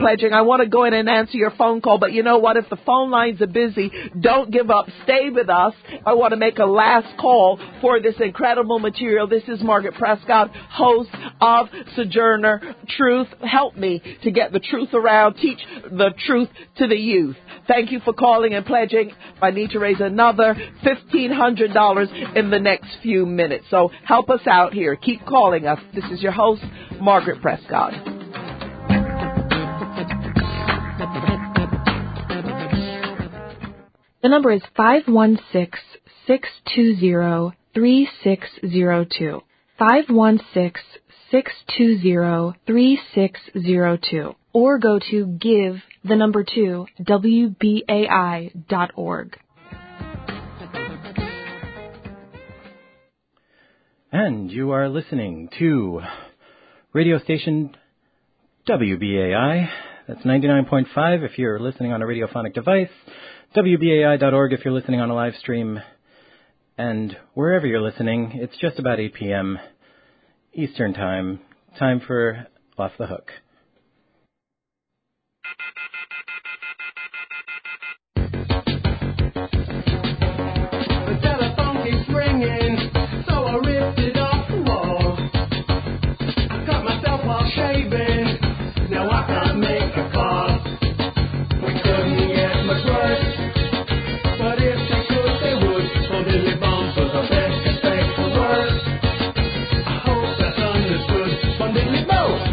pledging. I want to go in and answer your phone call, but you know what? If the phone lines are busy, don't give up. Stay with us. I want to make a last call for this incredible material. This is Margaret Prescott, host of Sojourner Truth. Help me to get the truth around, teach the truth to the youth. Thank you for calling and pledging. I need to raise another $1,500 in the next few minutes. So help us out here. Keep calling us. This is your host, Margaret Prescott. The number is 516-620-3602. 516-620-3602. Or go to give2WBAI.org. And you are listening to radio station WBAI. That's 99.5 if you're listening on a radiophonic device. WBAI.org if you're listening on a live stream. And wherever you're listening, it's just about 8 p.m. Eastern Time. Time for Off the Hook. The telephone keeps ringing, so I ripped it off the wall. I cut myself while shaving, now I can't make a call. We couldn't get much worse, but if they could, they would. So Billy Bombs was the best mistake for worse. I hope that's understood from Billy Bones.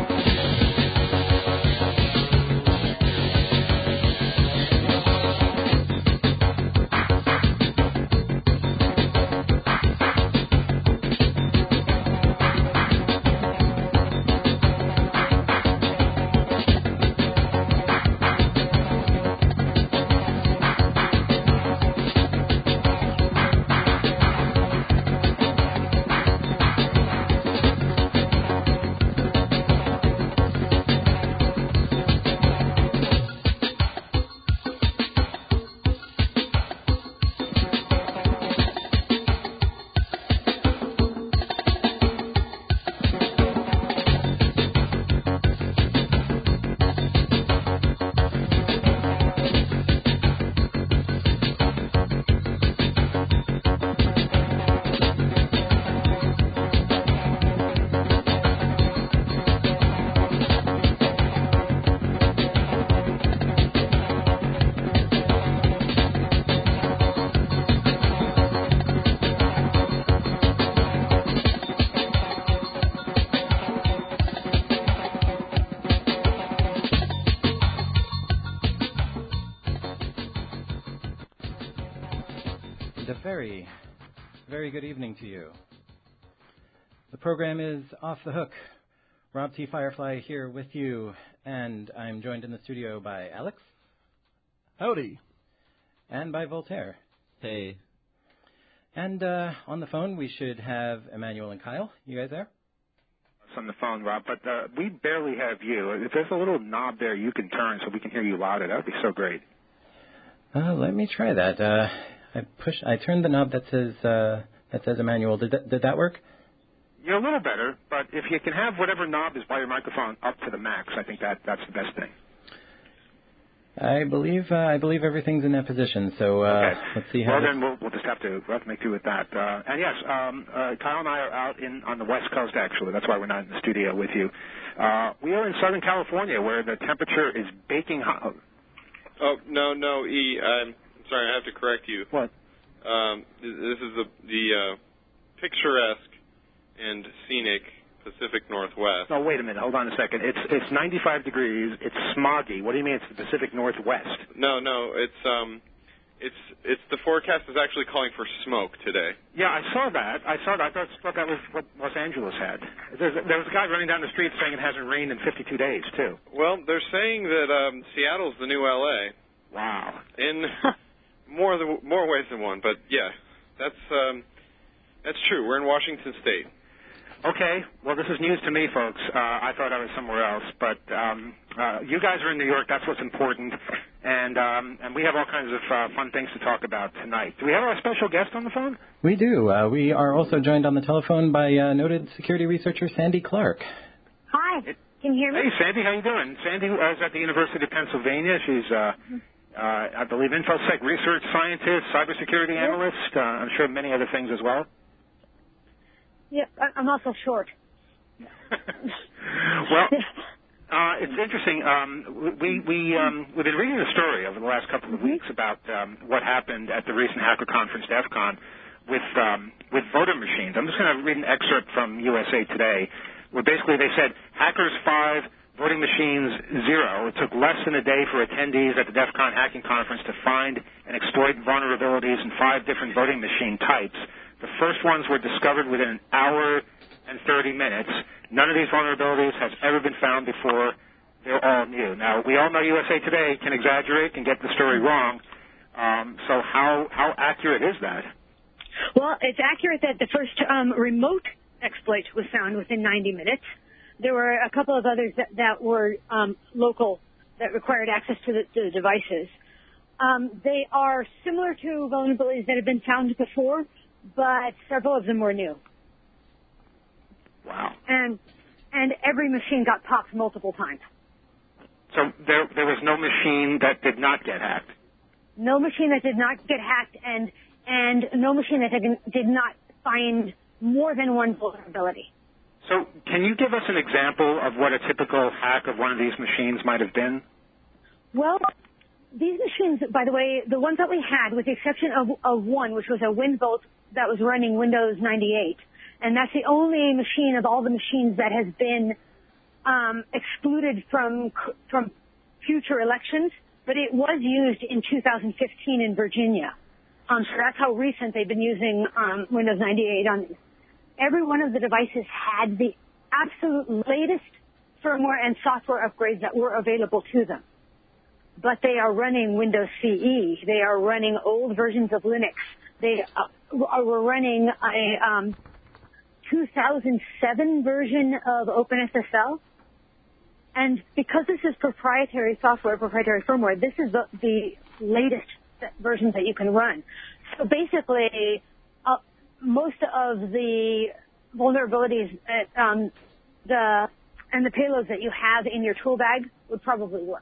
Very good evening to you. The program is Off the Hook. Rob T. Firefly here with you, and I'm joined in the studio by Alex. Howdy. And by Voltaire. Hey. And on the phone we should have Emmanuel and Kyle. You guys there? It's on the phone, Rob, but we barely have you. If there's a little knob there you can turn so we can hear you louder, that would be so great. Let me try that. I turned the knob that says Emmanuel. Did that work? You're a little better, but if you can have whatever knob is by your microphone up to the max, I think that's the best thing. I believe everything's in that position. So okay. Let's see how. Well, then we'll just have to make do with that. And yes, Kyle and I are out on the West Coast. Actually, that's why we're not in the studio with you. We are in Southern California, where the temperature is baking hot. Oh no, E. I'm sorry, I have to correct you. What? This is the picturesque and scenic Pacific Northwest. No, wait a minute. Hold on a second. It's 95 degrees. It's smoggy. What do you mean it's the Pacific Northwest? No, it's the forecast is actually calling for smoke today. Yeah, I saw that. I thought that was what Los Angeles had. There was a guy running down the street saying it hasn't rained in 52 days, too. Well, they're saying that Seattle's the new L.A. Wow. In more ways than one, but yeah, that's true. We're in Washington State. Okay. Well, this is news to me, folks. I thought I was somewhere else, but you guys are in New York. That's what's important, and we have all kinds of fun things to talk about tonight. Do we have our special guest on the phone? We do. We are also joined on the telephone by noted security researcher Sandy Clark. Hi. Can you hear me? Hey, Sandy, how you doing? Sandy is at the University of Pennsylvania. She's, I believe, InfoSec research scientist, cybersecurity analyst. I'm sure many other things as well. Yep, I'm also short. Well, it's interesting. We've been reading a story over the last couple of weeks about what happened at the recent hacker conference, DEF CON, with voter machines. I'm just going to read an excerpt from USA Today, where basically they said hackers 5, voting machines 0. It took less than a day for attendees at the DEF CON hacking conference to find and exploit vulnerabilities in 5 different voting machine types. The first ones were discovered within an hour and 30 minutes. None of these vulnerabilities has ever been found before. They're all new. Now, we all know USA Today can exaggerate, can get the story wrong. So how accurate is that? Well, it's accurate that the first remote exploit was found within 90 minutes. There were a couple of others that were local, that required access to the devices. They are similar to vulnerabilities that have been found before, but several of them were new. Wow. And every machine got popped multiple times. So there was no machine that did not get hacked? No machine that did not get hacked, and no machine that did not find more than one vulnerability. So can you give us an example of what a typical hack of one of these machines might have been? Well, these machines, by the way, the ones that we had, with the exception of one, which was a WinVolt that was running Windows 98, and that's the only machine of all the machines that has been excluded from future elections, but it was used in 2015 in Virginia. So that's how recent they've been using Windows 98 on these. Every one of the devices had the absolute latest firmware and software upgrades that were available to them. But they are running Windows CE. They are running old versions of Linux. They were running a 2007 version of OpenSSL. And because this is proprietary software, proprietary firmware, this is the latest versions that you can run. So basically, most of the vulnerabilities and the payloads that you have in your tool bag would probably work.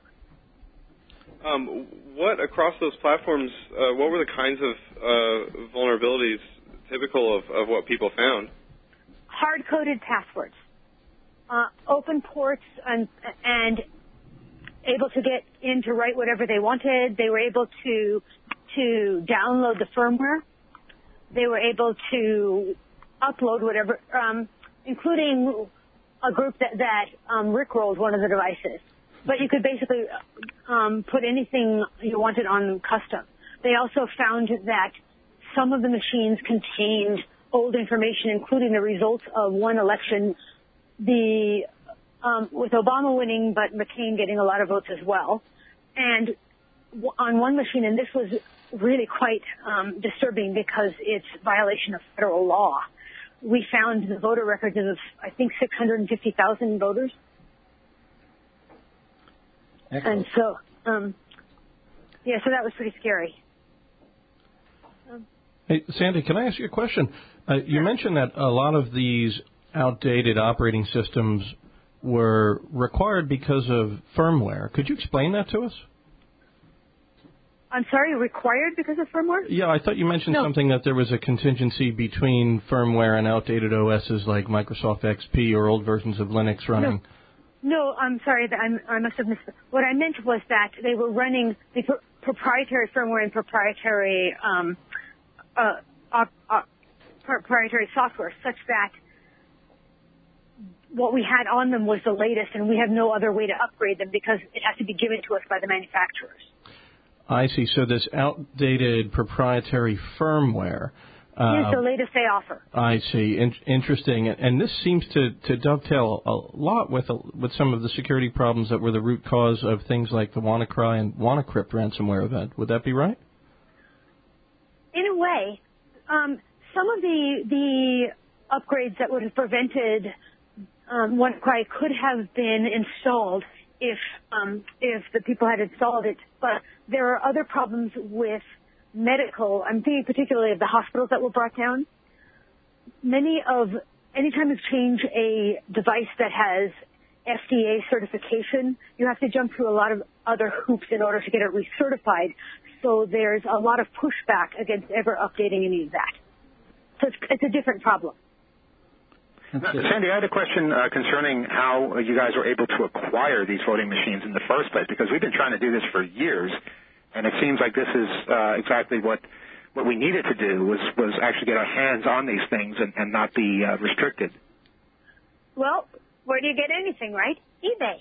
What across those platforms? What were the kinds of vulnerabilities typical of what people found? Hard-coded passwords, open ports, and able to get in to write whatever they wanted. They were able to download the firmware. They were able to upload whatever, including a group that rickrolled one of the devices. But you could basically put anything you wanted on custom. They also found that some of the machines contained old information, including the results of one election, with Obama winning, but McCain getting a lot of votes as well. And on one machine, and this was really quite disturbing because it's violation of federal law, we found the voter records of, I think, 650,000 voters. Excellent. And so, so that was pretty scary. Hey, Sandy, can I ask you a question? You mentioned that a lot of these outdated operating systems were required because of firmware. Could you explain that to us? I'm sorry, required because of firmware? Yeah, I thought you mentioned something that there was a contingency between firmware and outdated OSs like Microsoft XP or old versions of Linux running. No, I'm sorry, I must have missed. What I meant was that they were running the proprietary firmware and proprietary proprietary software, such that what we had on them was the latest, and we have no other way to upgrade them because it has to be given to us by the manufacturers. I see. So this outdated proprietary firmware is the latest they offer. I see. Interesting. And this seems to dovetail a lot with some of the security problems that were the root cause of things like the WannaCry and WannaCrypt ransomware event. Would that be right? In a way, some of the upgrades that would have prevented WannaCry could have been installed if the people had installed it. But there are other problems with medical. I'm thinking particularly of the hospitals that were brought down. Anytime you change a device that has FDA certification. You have to jump through a lot of other hoops in order to get it recertified. So there's a lot of pushback against ever updating any of that. So it's a different problem. Sandy, I had a question concerning how you guys were able to acquire these voting machines in the first place, because we've been trying to do this for years, and it seems like this is exactly what we needed to do was actually get our hands on these things and not be restricted. Well, where do you get anything, right? eBay.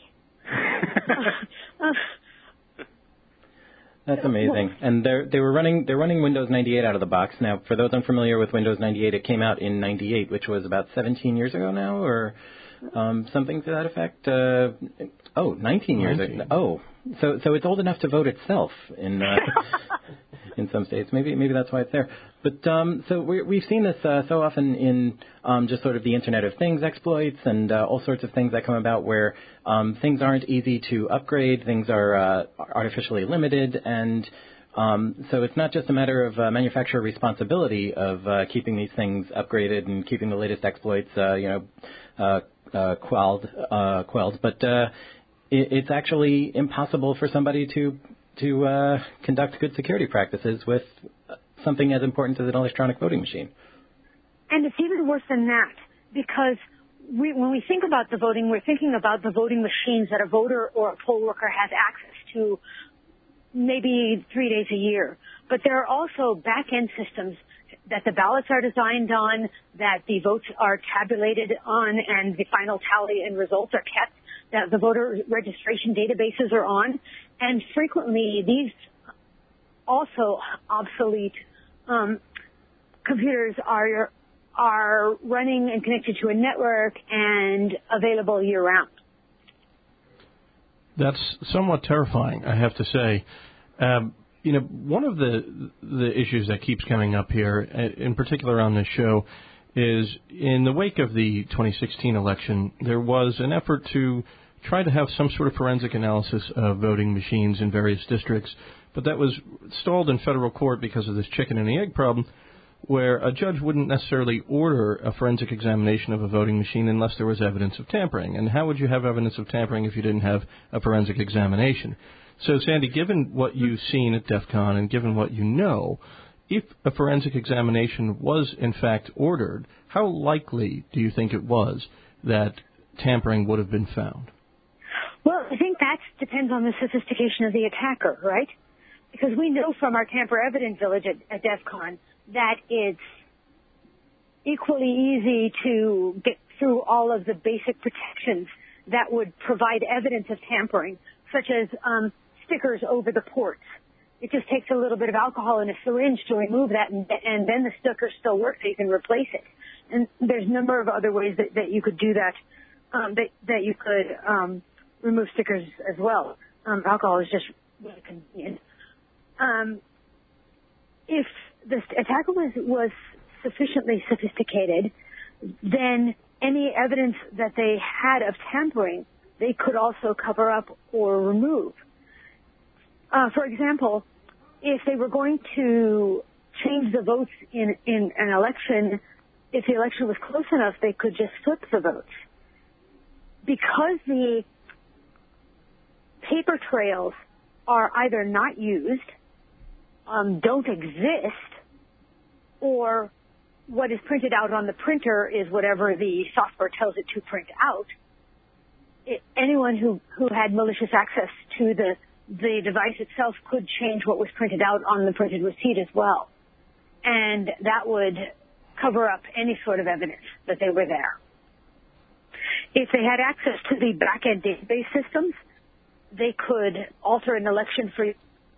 That's amazing. And they're running Windows 98 out of the box. Now, for those unfamiliar with Windows 98, it came out in 98, which was about 17 years ago now, or something to that effect. 19 years ago. Oh, so it's old enough to vote itself in in some states. Maybe that's why it's there. But so we've seen this so often in just sort of the Internet of Things exploits and all sorts of things that come about where things aren't easy to upgrade, things are artificially limited, and so it's not just a matter of manufacturer responsibility of keeping these things upgraded and keeping the latest exploits, quelled, but it's actually impossible for somebody to conduct good security practices with something as important as an electronic voting machine. And it's even worse than that, because when we think about the voting, we're thinking about the voting machines that a voter or a poll worker has access to maybe 3 days a year. But there are also back-end systems that the ballots are designed on, that the votes are tabulated on, and the final tally and results are kept, that the voter registration databases are on. And frequently, these also obsolete computers are running and connected to a network and available year-round. That's somewhat terrifying, I have to say. One of the issues that keeps coming up here, in particular on this show, is in the wake of the 2016 election, there was an effort to try to have some sort of forensic analysis of voting machines in various districts, but that was stalled in federal court because of this chicken and the egg problem, where a judge wouldn't necessarily order a forensic examination of a voting machine unless there was evidence of tampering. And how would you have evidence of tampering if you didn't have a forensic examination? So, Sandy, given what you've seen at DEF CON and given what you know, if a forensic examination was in fact ordered, how likely do you think it was that tampering would have been found? Well, I think that depends on the sophistication of the attacker, right? Because we know from our Tamper Evidence Village at DEF CON that it's equally easy to get through all of the basic protections that would provide evidence of tampering, such as stickers over the ports. It just takes a little bit of alcohol in a syringe to remove that, and then the sticker still works, so you can replace it. And there's a number of other ways that you could do that, that you could remove stickers as well. Alcohol is just really convenient. If the attacker was sufficiently sophisticated, then any evidence that they had of tampering, they could also cover up or remove. For example, if they were going to change the votes in an election, if the election was close enough, they could just flip the votes. Because the paper trails are either not used, don't exist, or what is printed out on the printer is whatever the software tells it to print out. Anyone who had malicious access to the device itself could change what was printed out on the printed receipt as well. And that would cover up any sort of evidence that they were there. If they had access to the back-end database systems, they could alter an election for...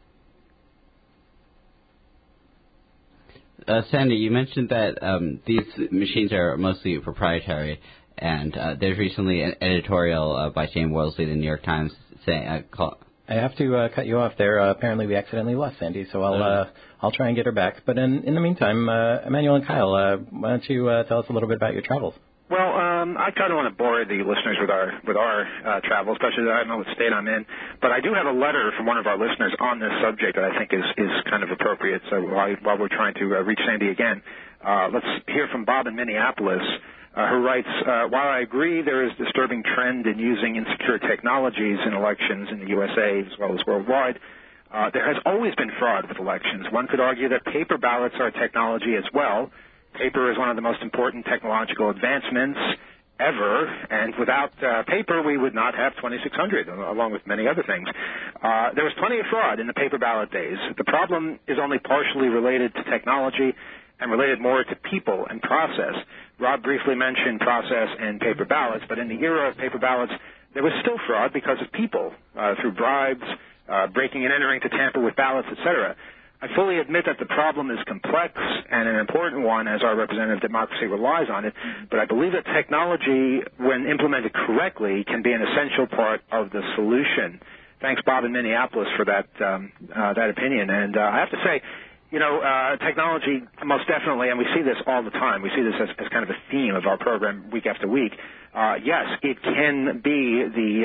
Sandy, you mentioned that these machines are mostly proprietary, and there's recently an editorial by Shane Worsley, the New York Times, saying... I have to cut you off there. Apparently we accidentally lost Sandy, so I'll try and get her back. But in the meantime, Emmanuel and Kyle, why don't you tell us a little bit about your travels? Well, I kind of want to bore the listeners with our travel, especially I don't know what state I'm in. But I do have a letter from one of our listeners on this subject that I think is kind of appropriate. So while we're trying to reach Sandy again, let's hear from Bob in Minneapolis. who writes, while I agree there is a disturbing trend in using insecure technologies in elections in the USA as well as worldwide, there has always been fraud with elections. One could argue that paper ballots are technology as well. Paper is one of the most important technological advancements ever, and without paper, we would not have 2600, along with many other things. There was plenty of fraud in the paper ballot days. The problem is only partially related to technology and related more to people and process. Rob briefly mentioned process and paper ballots, but in the era of paper ballots, there was still fraud because of people, through bribes, breaking and entering to tamper with ballots, etc. I fully admit that the problem is complex and an important one, as our representative democracy relies on it, but I believe that technology, when implemented correctly, can be an essential part of the solution. Thanks, Bob in Minneapolis, for that opinion. And I have to say, technology most definitely, and we see this all the time, we see this as kind of a theme of our program week after week. Yes, it can be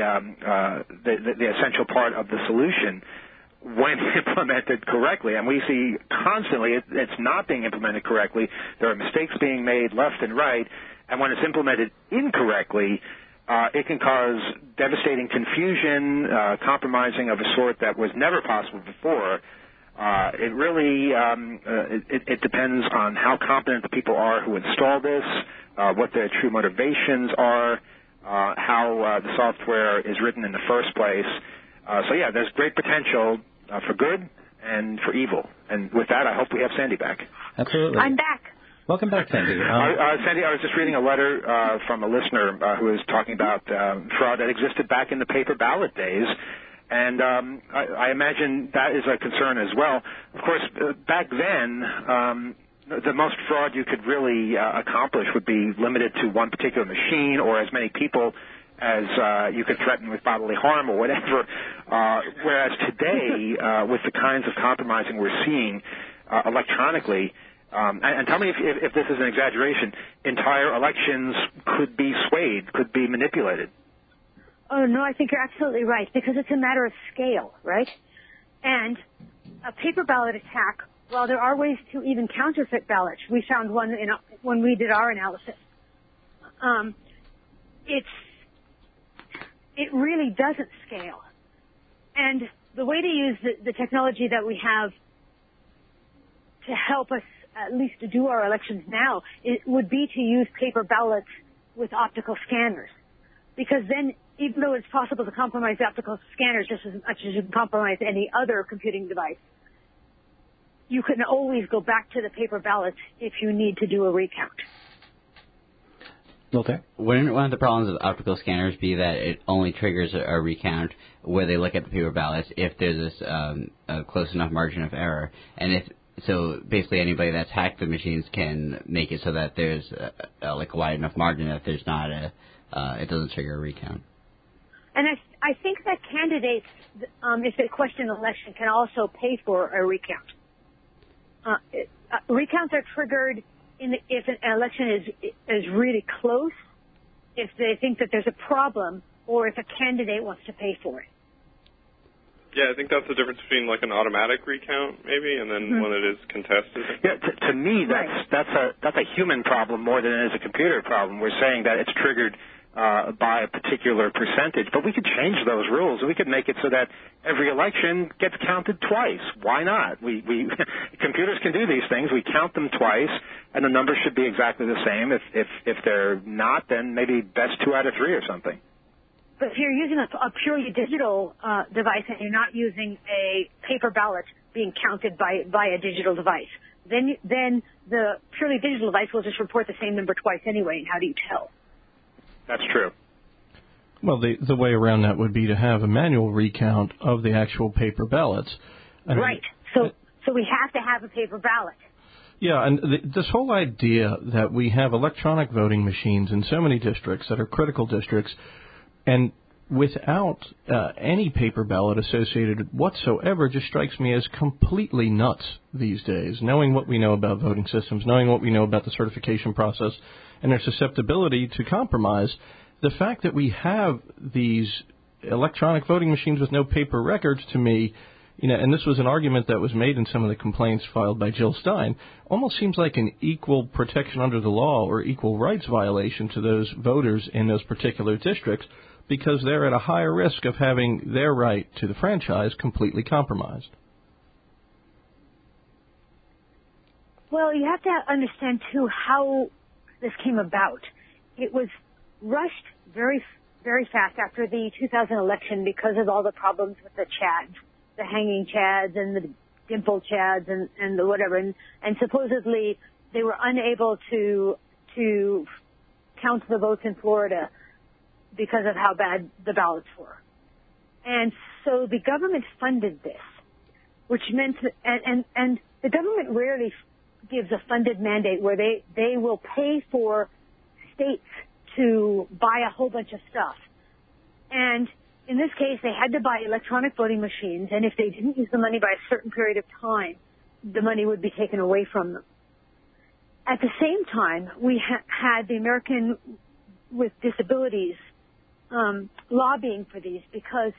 the essential part of the solution when implemented correctly. And we see constantly it's not being implemented correctly. There are mistakes being made left and right. And when it's implemented incorrectly, it can cause devastating confusion, compromising of a sort that was never possible before. It really it depends on how competent the people are who install this, what their true motivations are, how the software is written in the first place. So, yeah, there's great potential for good and for evil. And with that, I hope we have Sandy back. Absolutely. I'm back. Welcome back, Sandy. Sandy, I was just reading a letter from a listener who was talking about fraud that existed back in the paper ballot days. And I imagine that is a concern as well. Of course, back then, the most fraud you could really accomplish would be limited to one particular machine or as many people as you could threaten with bodily harm or whatever. Whereas today, with the kinds of compromising we're seeing electronically, and tell me if this is an exaggeration, entire elections could be swayed, could be manipulated. Oh, no, I think you're absolutely right, because it's a matter of scale, right? And a paper ballot attack, while there are ways to even counterfeit ballots, we found one when we did our analysis. It really doesn't scale. And the way to use the technology that we have to help us at least to do our elections now, it would be to use paper ballots with optical scanners. Because then, even though it's possible to compromise the optical scanners just as much as you can compromise any other computing device, you can always go back to the paper ballots if you need to do a recount. Okay. Wouldn't one of the problems of optical scanners be that it only triggers a recount where they look at the paper ballots if there's this a close enough margin of error? And so basically anybody that's hacked the machines can make it so that there's a wide enough margin that there's not it doesn't trigger a recount. And I think that candidates, if they question an election, can also pay for a recount. Recounts are triggered if an election is really close, if they think that there's a problem, or if a candidate wants to pay for it. Yeah, I think that's the difference between like an automatic recount, maybe, and then when it is contested. Yeah, to me, that's a human problem more than it is a computer problem. We're saying that it's triggered by a particular percentage, but we could change those rules. We could make it so that every election gets counted twice. Why not? We computers can do these things. We count them twice, and the numbers should be exactly the same. If they're not, then maybe best 2 out of 3 or something. But if you're using a purely digital device and you're not using a paper ballot being counted by a digital device, then the purely digital device will just report the same number twice anyway, and how do you tell? That's true. Well, the way around that would be to have a manual recount of the actual paper ballots. Right. So we have to have a paper ballot. Yeah, and this whole idea that we have electronic voting machines in so many districts that are critical districts, and without any paper ballot associated whatsoever, just strikes me as completely nuts these days, knowing what we know about voting systems, knowing what we know about the certification process and their susceptibility to compromise. The fact that we have these electronic voting machines with no paper records, to me, And this was an argument that was made in some of the complaints filed by Jill Stein, almost seems like an equal protection under the law or equal rights violation to those voters in those particular districts, because they're at a higher risk of having their right to the franchise completely compromised. Well, you have to understand, too, how this came about. It was rushed very, very fast after the 2000 election because of all the problems with the Chads, the hanging Chads and the dimple Chads and the whatever. And supposedly they were unable to count the votes in Florida because of how bad the ballots were. And so the government funded this, which meant, and the government rarely gives a funded mandate where they will pay for states to buy a whole bunch of stuff. And in this case, they had to buy electronic voting machines, and if they didn't use the money by a certain period of time, the money would be taken away from them. At the same time, we had the American with Disabilities lobbying for these, because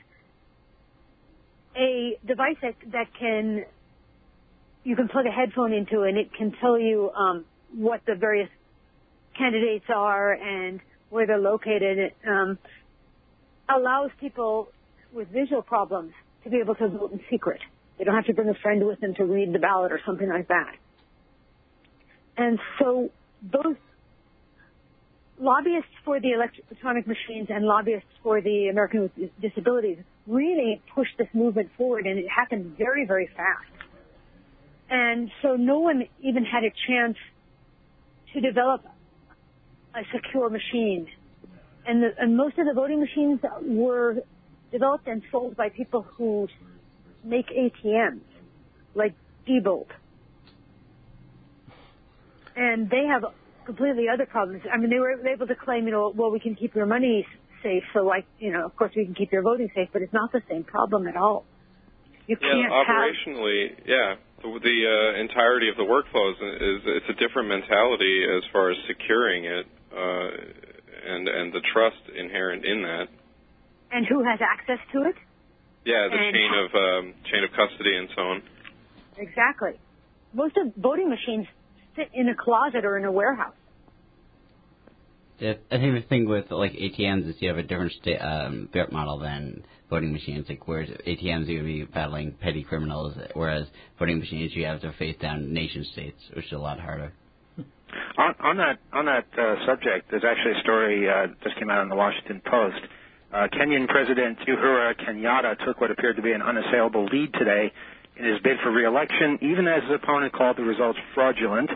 a device that you can plug a headphone into, and it can tell you what the various candidates are and where they're located, allows people with visual problems to be able to vote in secret. They don't have to bring a friend with them to read the ballot or something like that. And so those lobbyists for the electronic machines and lobbyists for the American with Disabilities really pushed this movement forward, and it happened very, very fast. And so no one even had a chance to develop a secure machine. And most of the voting machines were developed and sold by people who make ATMs, like Diebold. And they have completely other problems. I mean, they were able to claim, well, we can keep your money safe, so of course we can keep your voting safe, but it's not the same problem at all. You can't operationally, the entirety of the workflow it's a different mentality as far as securing it, and the trust inherent in that. And who has access to it? Yeah, the chain of custody and so on. Exactly. Most of voting machines sit in a closet or in a warehouse. Yeah, I think the thing with ATMs is you have a different built model than voting machines. Whereas ATMs you would be battling petty criminals, whereas voting machines you have to face down nation states, which is a lot harder. On that subject, there's actually a story just came out in the Washington Post. Kenyan President Uhuru Kenyatta took what appeared to be an unassailable lead today in his bid for re-election, even as his opponent called the results fraudulent.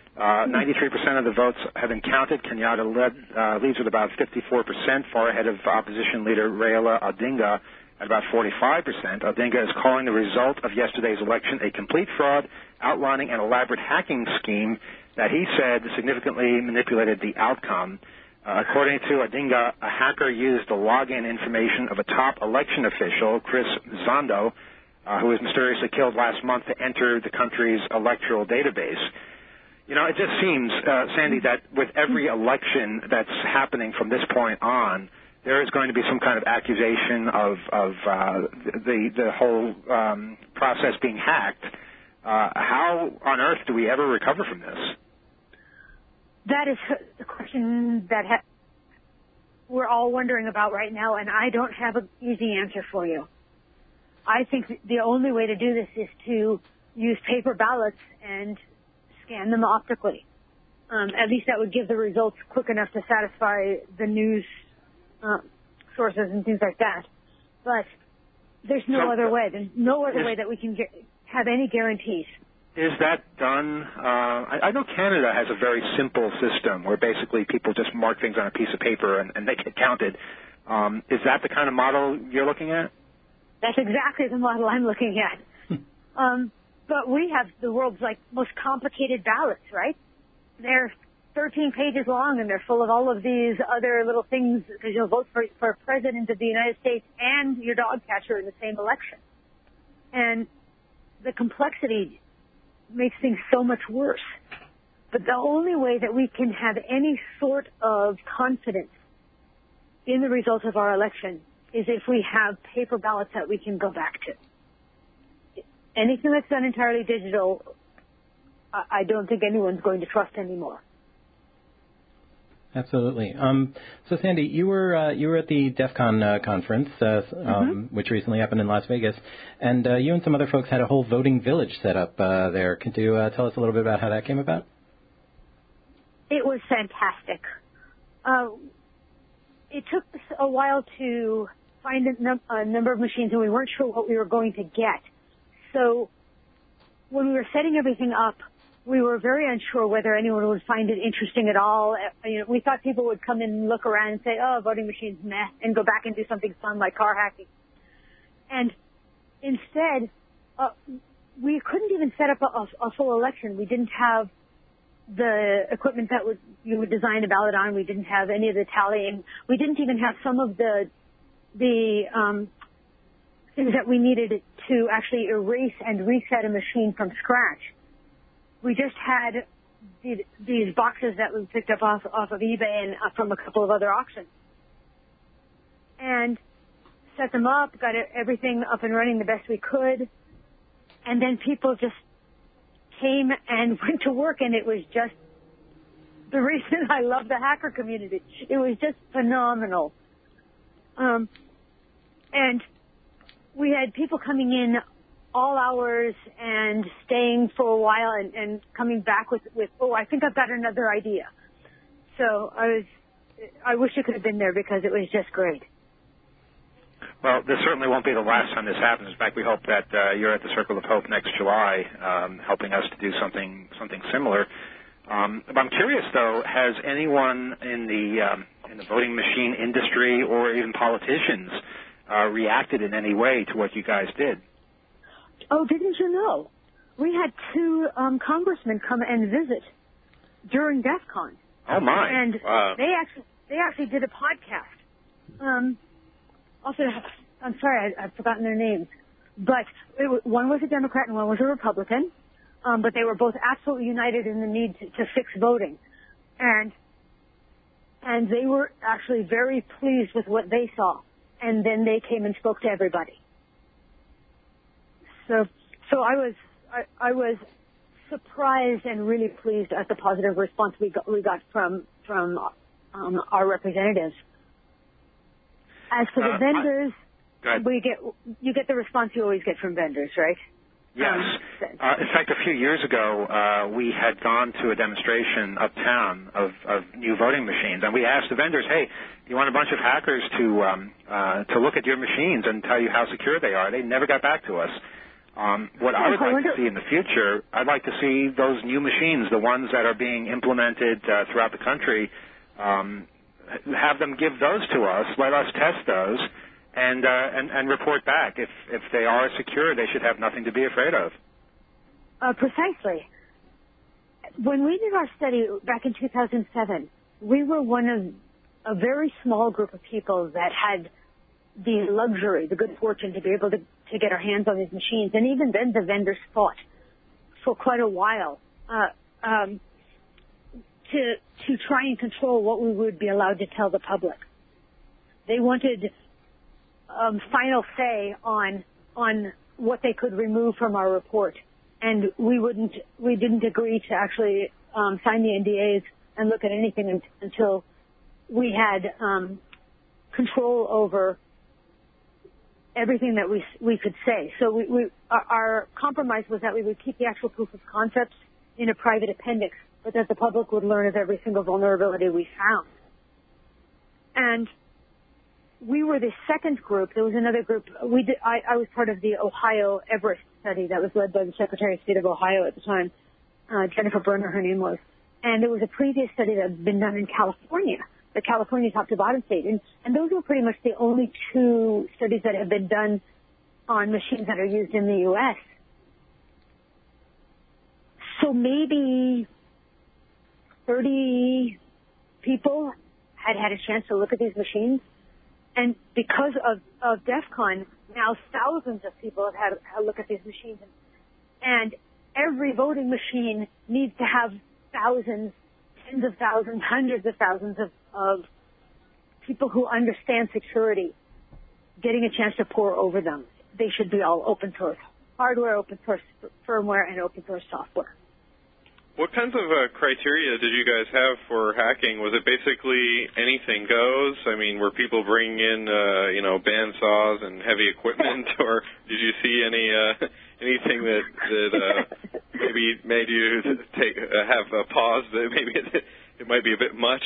93% of the votes have been counted. Kenyatta leads with about 54%, far ahead of opposition leader Raila Odinga at about 45%. Odinga is calling the result of yesterday's election a complete fraud, outlining an elaborate hacking scheme that he said significantly manipulated the outcome. According to Odinga, a hacker used the login information of a top election official, Chris Zondo, who was mysteriously killed last month, to enter the country's electoral database. It just seems, Sandy, that with every election that's happening from this point on, there is going to be some kind of accusation of the whole process being hacked. How on earth do we ever recover from this? That is the question that we're all wondering about right now, and I don't have an easy answer for you. I think the only way to do this is to use paper ballots and scan them optically. At least that would give the results quick enough to satisfy the news sources and things like that. But there's no other way. There's no other way that we can have any guarantees. Is that done? I know Canada has a very simple system where basically people just mark things on a piece of paper and they get counted. Is that the kind of model you're looking at? That's exactly the model I'm looking at. But we have the world's most complicated ballots, right? They're 13 pages long, and they're full of all of these other little things, because you'll vote for president of the United States and your dog catcher in the same election. And the complexity makes things so much worse. But the only way that we can have any sort of confidence in the results of our election is if we have paper ballots that we can go back to. anything that's done entirely digital, I don't think anyone's going to trust anymore. Absolutely. So, Sandy, you were at the DEF CON conference, which recently happened in Las Vegas, and you and some other folks had a whole voting village set up there. Could you tell us a little bit about how that came about? It was fantastic. It took us a while to find a number of machines, and we weren't sure what we were going to get. So when we were setting everything up, we were very unsure whether anyone would find it interesting at all. We thought people would come in and look around and say, oh, voting machines, meh, and go back and do something fun like car hacking. And instead, we couldn't even set up a full election. We didn't have the equipment that you would design a ballot on. We didn't have any of the tallying. We didn't even have some of the things that we needed to actually erase and reset a machine from scratch. We just had these boxes that we picked up off of eBay and from a couple of other auctions. And set them up, got everything up and running the best we could. And then people just came and went to work, and it was just the reason I love the hacker community. It was just phenomenal. And we had people coming in all hours and staying for a while and coming back with, oh, I think I've got another idea. So I wish I could have been there because it was just great. Well, this certainly won't be the last time this happens. In fact, we hope that you're at the Circle of Hope next July, helping us to do something similar. But I'm curious, though, has anyone in the voting machine industry or even politicians reacted in any way to what you guys did? Oh, didn't you know? We had 2 congressmen come and visit during DEF CON. Oh, my. And wow. they actually did a podcast. Also, I'm sorry, I've forgotten their names. But one was a Democrat and one was a Republican. But they were both absolutely united in the need to fix voting. And they were actually very pleased with what they saw. And then they came and spoke to everybody. So I was surprised and really pleased at the positive response we got from our representatives. As for the vendors, you get the response you always get from vendors, right? Yes. In fact, a few years ago, we had gone to a demonstration uptown of new voting machines, and we asked the vendors, "Hey, do you want a bunch of hackers to look at your machines and tell you how secure they are?" They never got back to us. What I would like to see in the future, I'd like to see those new machines, the ones that are being implemented throughout the country, have them give those to us, let us test those, and report back. If they are secure, they should have nothing to be afraid of. Precisely. When we did our study back in 2007, we were one of a very small group of people that had the luxury, the good fortune to be able to get our hands on these machines. And even then, the vendors fought for quite a while to try and control what we would be allowed to tell the public. They wanted final say on what they could remove from our report, and we didn't agree to actually sign the NDAs and look at anything until we had control over everything that we could say. So our compromise was that we would keep the actual proof of concepts in a private appendix, but that the public would learn of every single vulnerability we found. And we were the second group. There was another group. I was part of the Ohio Everest study that was led by the Secretary of State of Ohio at the time, Jennifer Berner, her name was. And there was a previous study that had been done in California, the California top to bottom state. And those were pretty much the only 2 studies that have been done on machines that are used in the U.S. So maybe 30 people had a chance to look at these machines. And because of DEF CON, now thousands of people have had a look at these machines. And every voting machine needs to have thousands, tens of thousands, hundreds of thousands of people who understand security getting a chance to pore over them. They should be all open source. hardware, open source firmware, and open source software. What kinds of criteria did you guys have for hacking? Was it basically anything goes? I mean, were people bringing in, band saws and heavy equipment, or did you see anything that maybe made you have a pause? That maybe it might be a bit much.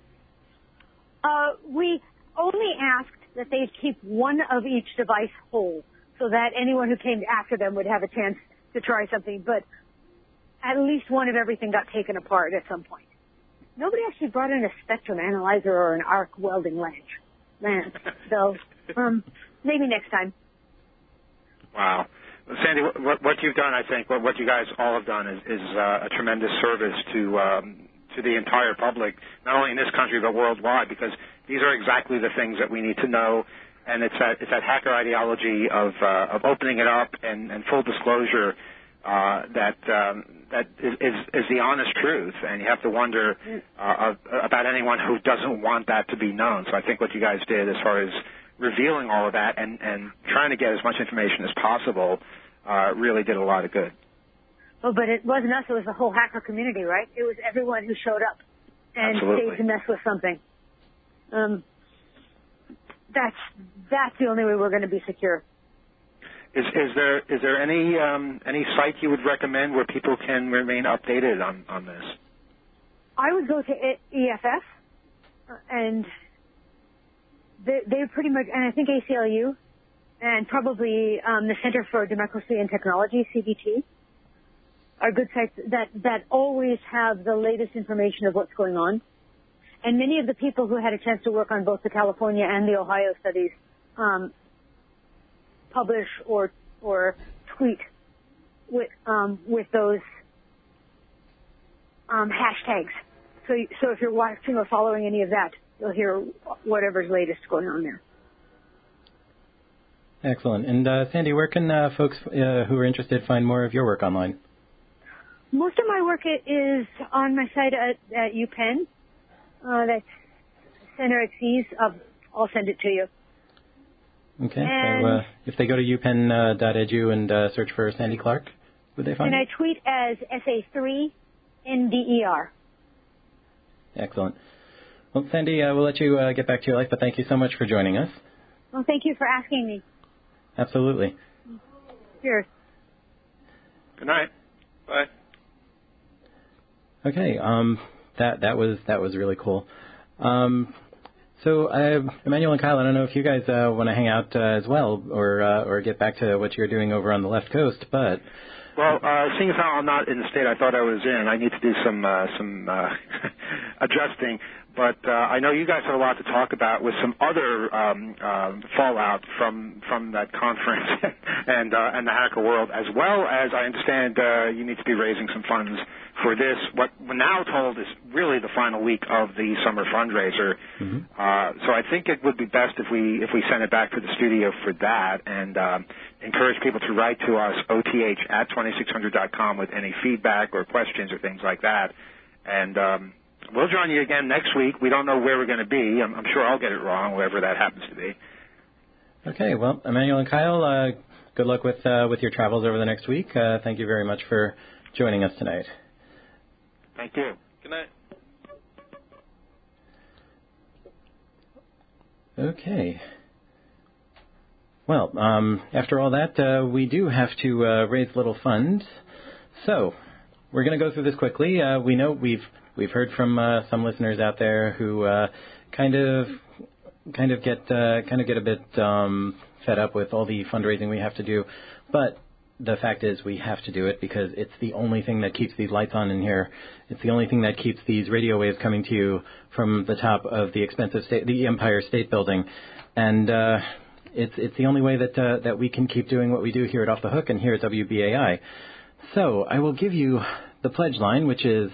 We only asked that they keep one of each device whole, so that anyone who came after them would have a chance to try something. But at least one of everything got taken apart at some point. Nobody actually brought in a spectrum analyzer or an arc welding lance. So, maybe next time. Wow. Sandy, what you've done, I think, what you guys all have done is a tremendous service to the entire public, not only in this country but worldwide, because these are exactly the things that we need to know. And it's that hacker ideology of opening it up and full disclosure that is the honest truth, and you have to wonder about anyone who doesn't want that to be known. So I think what you guys did as far as revealing all of that and trying to get as much information as possible really did a lot of good. Oh, but it wasn't us, it was the whole hacker community, right? It was everyone who showed up and stayed to mess with something. That's the only way we're going to be secure. Is there any site you would recommend where people can remain updated on this? I would go to EFF, and they pretty much, and I think ACLU, and probably the Center for Democracy and Technology, CDT, are good sites that always have the latest information of what's going on. And many of the people who had a chance to work on both the California and the Ohio studies publish or tweet with those hashtags. So if you're watching or following any of that, you'll hear whatever's latest going on there. Excellent. And Sandy, where can folks who are interested find more of your work online? Most of my work is on my site at UPenn. That's Center XEs. I'll send it to you. Okay. So if they go to upenn.edu and search for Sandy Clark, would they find it? And I tweet as SA3NDER. Excellent. Well, Sandy, we'll let you get back to your life, but thank you so much for joining us. Well, thank you for asking me. Absolutely. Cheers. Good night. Bye. Okay. That was really cool. So, Emmanuel and Kyle, I don't know if you guys want to hang out as well, or get back to what you're doing over on the left coast, but. Well, seeing as how I'm not in the state I thought I was in, I need to do some adjusting. But I know you guys have a lot to talk about with some other fallout from that conference and the hacker world, as well as I understand you need to be raising some funds for this. What we're now told is really the final week of the summer fundraiser. Mm-hmm. So I think it would be best if we send it back to the studio for that and encourage people to write to us, oth@2600.com, with any feedback or questions or things like that. And we'll join you again next week. We don't know where we're going to be. I'm sure I'll get it wrong, wherever that happens to be. Okay. Well, Emmanuel and Kyle, good luck with your travels over the next week. Thank you very much for joining us tonight. Thank you. Good night. Okay. Well, after all that, we do have to raise a little funds. So we're going to go through this quickly. We know we've heard from some listeners out there who kind of get a bit fed up with all the fundraising we have to do, but the fact is we have to do it because it's the only thing that keeps these lights on in here. It's the only thing that keeps these radio waves coming to you from the top of the the Empire State Building, and it's the only way that we can keep doing what we do here at Off the Hook and here at WBAI. So I will give you the pledge line, which is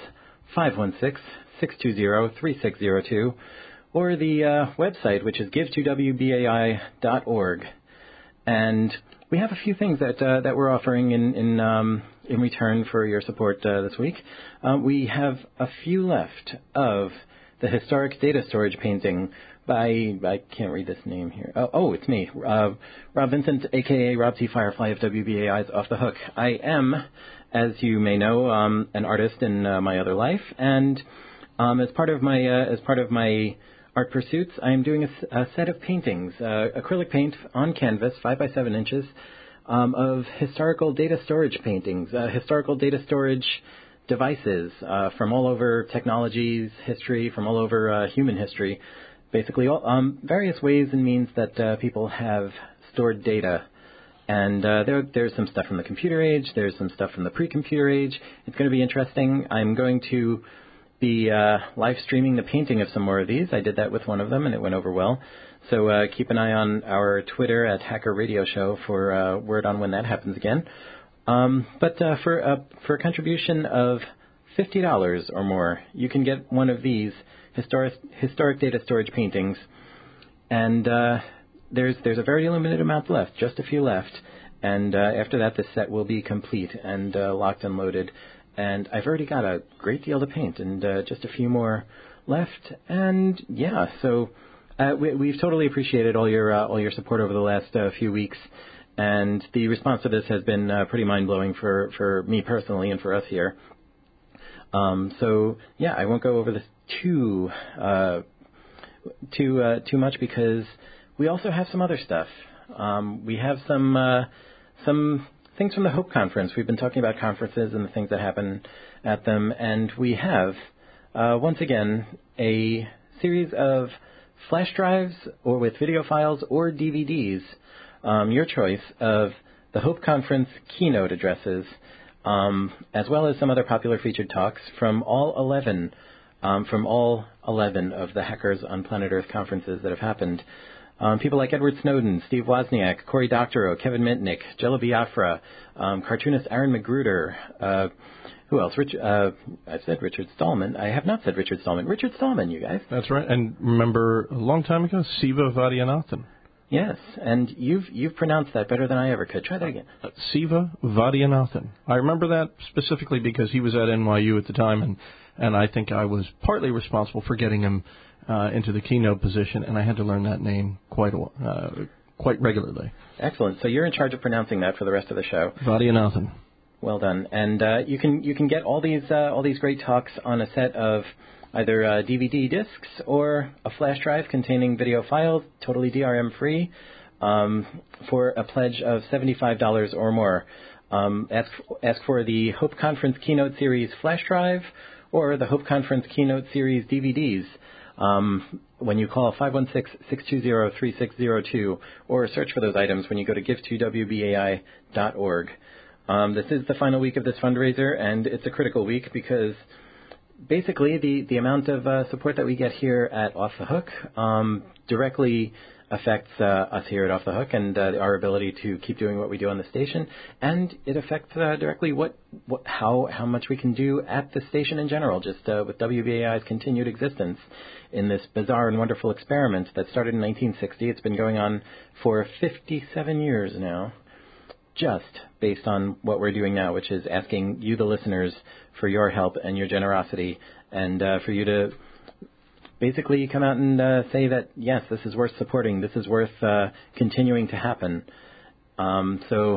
516-620-3602, or the website, which is give2wbai.org. And we have a few things that we're offering in return for your support this week. We have a few left of the historic data storage painting by, I can't read this name here. It's me, Rob Vincent, a.k.a. Rob T. Firefly of WBAI's Off the Hook. I am, as you may know, an artist in my other life, and as part of my art pursuits, I am doing a set of paintings, acrylic paint on canvas, 5 by 7 inches, of historical data storage paintings, historical data storage devices from all over technologies, history, from all over human history, basically various ways and means that people have stored data. And there's some stuff from the computer age, there's some stuff from the pre-computer age. It's going to be interesting. I'm going to be live streaming the painting of some more of these. I did that with one of them, and it went over well. So keep an eye on our Twitter at Hacker Radio Show for word on when that happens again. But for a contribution of $50 or more, you can get one of these historic data storage paintings. And there's a very limited amount left, just a few left. And after that, the set will be complete and locked and loaded. And I've already got a great deal to paint, and just a few more left. And yeah, so we've totally appreciated all your support over the last few weeks. And the response to this has been pretty mind-blowing for me personally and for us here. So yeah, I won't go over this too much because we also have some other stuff. We have some things from the Hope Conference. We've been talking about conferences and the things that happen at them, and we have once again a series of flash drives or with video files or DVDs, your choice, of the Hope Conference keynote addresses, as well as some other popular featured talks from all 11 of the Hackers on Planet Earth conferences that have happened. People like Edward Snowden, Steve Wozniak, Cory Doctorow, Kevin Mitnick, Jello Biafra, cartoonist Aaron Magruder, who else? I've said Richard Stallman. I have not said Richard Stallman. Richard Stallman, you guys. That's right. And remember, a long time ago, Siva Vaidyanathan. Yes, and you've pronounced that better than I ever could. Try that again. Siva Vaidyanathan. I remember that specifically because he was at NYU at the time, and I think I was partly responsible for getting him into the keynote position, and I had to learn that name quite regularly. Excellent. So you're in charge of pronouncing that for the rest of the show. Vaidyanathan. Well done. And you can get all these great talks on a set of either DVD discs or a flash drive containing video files, totally DRM free, for a pledge of $75 or more. Ask for the Hope Conference Keynote Series flash drive or the Hope Conference Keynote Series DVDs. When you call 516-620-3602 or search for those items when you go to give2wbai.org. This is the final week of this fundraiser, and it's a critical week because basically the amount of support that we get here at Off the Hook directly affects us here at Off the Hook and our ability to keep doing what we do on the station, and it affects directly how much we can do at the station in general, just with WBAI's continued existence in this bizarre and wonderful experiment that started in 1960. It's been going on for 57 years now, just based on what we're doing now, which is asking you, the listeners, for your help and your generosity, and for you to basically come out and say that, yes, this is worth supporting, this is worth continuing to happen. So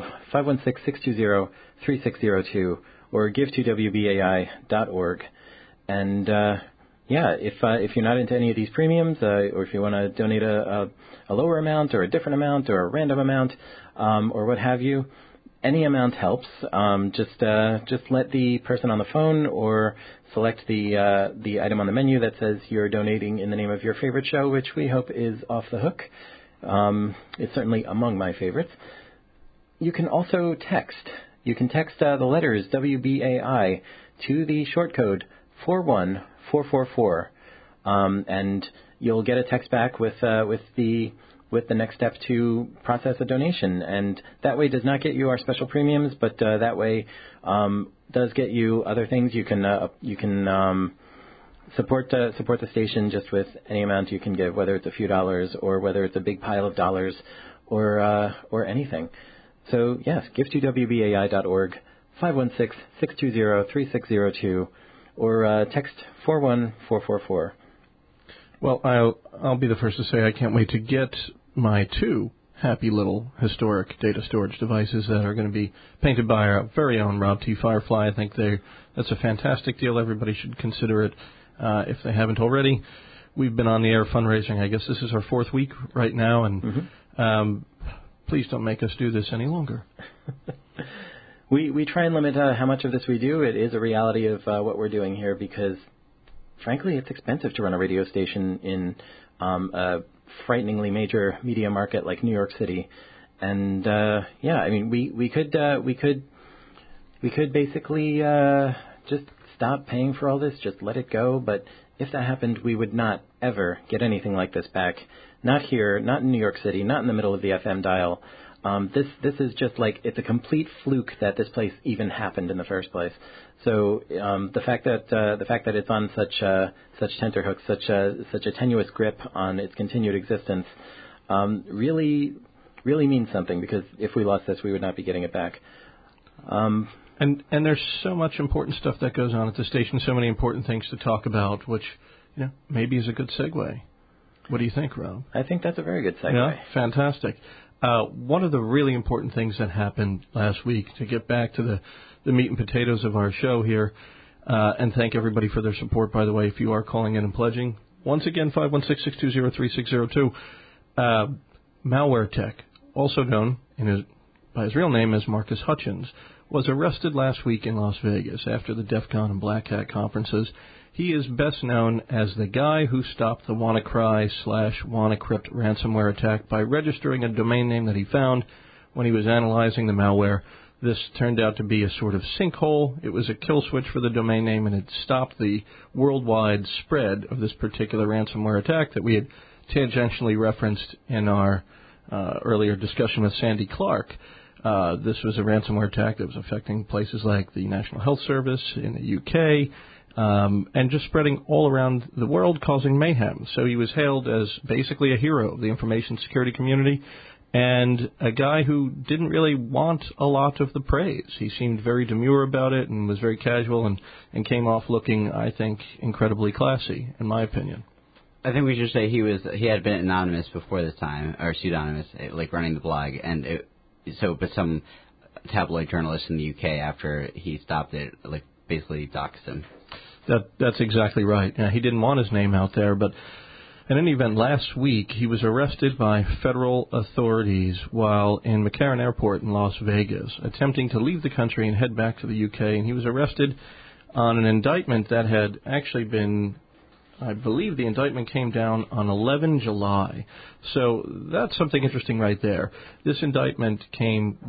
516-620-3602 or give2wbai.org. And if you're not into any of these premiums, or if you want to donate a lower amount or a different amount or a random amount, or what have you, any amount helps. Just let the person on the phone or select the item on the menu that says you're donating in the name of your favorite show, which we hope is Off the Hook. It's certainly among my favorites. You can also text. You can text the letters WBAI to the short code 41444, and you'll get a text back with the next step to process a donation. And that way does not get you our special premiums, but that way does get you other things. You can support the station just with any amount you can give, whether it's a few dollars or whether it's a big pile of dollars or anything. So yes, give2wbai.org, 516-620-3602, or text 41444. Well, I'll be the first to say I can't wait to get my 2 happy little historic data storage devices that are going to be painted by our very own Rob T. Firefly. I think that's a fantastic deal. Everybody should consider it if they haven't already. We've been on the air fundraising. I guess this is our 4th week right now, and please don't make us do this any longer. We try and limit how much of this we do. It is a reality of what we're doing here because, frankly, it's expensive to run a radio station in a frighteningly major media market like New York City. And I mean, we could basically just stop paying for all this, just let it go. But if that happened, we would not ever get anything like this back. Not here, not in New York City, not in the middle of the FM dial. This is just like, it's a complete fluke that this place even happened in the first place. So the fact that it's on such tenterhooks, such a tenuous grip on its continued existence, really means something, because if we lost this, we would not be getting it back. And there's so much important stuff that goes on at the station, so many important things to talk about, which maybe is a good segue. What do you think, Rob? I think that's a very good segue. Yeah, fantastic. One of the really important things that happened last week, to get back to the meat and potatoes of our show here, and thank everybody for their support, by the way, if you are calling in and pledging. Once again, 516-620-3602. Malware Tech, also known by his real name as Marcus Hutchins, was arrested last week in Las Vegas after the DEF CON and Black Hat conferences. He is best known as the guy who stopped the WannaCry/WannaCrypt ransomware attack by registering a domain name that he found when he was analyzing the malware. This turned out to be a sort of sinkhole. It was a kill switch for the domain name, and it stopped the worldwide spread of this particular ransomware attack that we had tangentially referenced in our earlier discussion with Sandy Clark. This was a ransomware attack that was affecting places like the National Health Service in the UK, and just spreading all around the world, causing mayhem. So he was hailed as basically a hero of the information security community, and a guy who didn't really want a lot of the praise. He seemed very demure about it and was very casual, and came off looking, I think, incredibly classy, in my opinion. I think we should say he had been anonymous before this time, or pseudonymous, like running the blog, but some tabloid journalist in the UK, after he stopped it, like basically doxed him. That's exactly right. Yeah, he didn't want his name out there, but in any event, last week he was arrested by federal authorities while in McCarran Airport in Las Vegas, attempting to leave the country and head back to the UK. And he was arrested on an indictment that had actually been, I believe the indictment came down on 11 July. So that's something interesting right there. This indictment came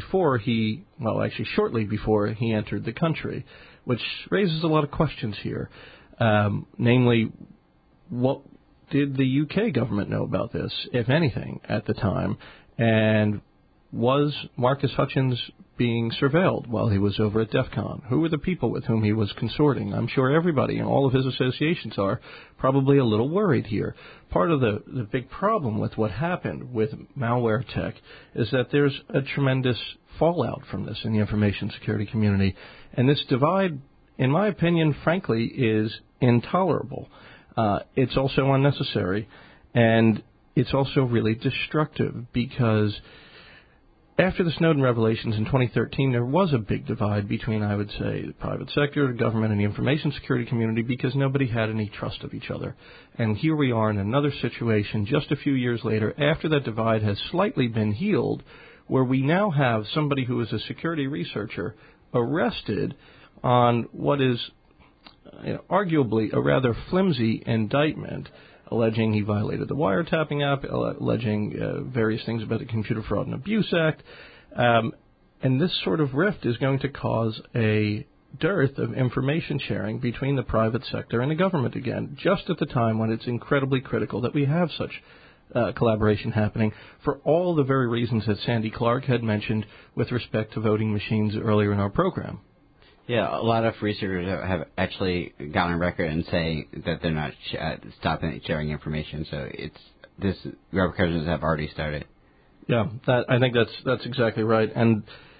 shortly before he entered the country, which raises a lot of questions here. Namely, what did the UK government know about this, if anything, at the time? And was Marcus Hutchins being surveilled while he was over at DEF CON? Who were the people with whom he was consorting? I'm sure everybody and all of his associations are probably a little worried here. Part of the big problem with what happened with Malware Tech is that there's a tremendous fallout from this in the information security community. And this divide, in my opinion, frankly, is intolerable. It's also unnecessary, and it's also really destructive, because after the Snowden revelations in 2013, there was a big divide between, I would say, the private sector, the government, and the information security community, because nobody had any trust of each other. And here we are in another situation just a few years later, after that divide has slightly been healed, where we now have somebody who is a security researcher arrested on what is arguably a rather flimsy indictment, alleging he violated the Wiretapping Act, alleging various things about the Computer Fraud and Abuse Act. And this sort of rift is going to cause a dearth of information sharing between the private sector and the government again, just at the time when it's incredibly critical that we have such collaboration happening, for all the very reasons that Sandy Clark had mentioned with respect to voting machines earlier in our program. Yeah, a lot of researchers have actually gone on record and saying that they're not stopping sharing information. So repercussions have already started. Yeah, I think that's exactly right. And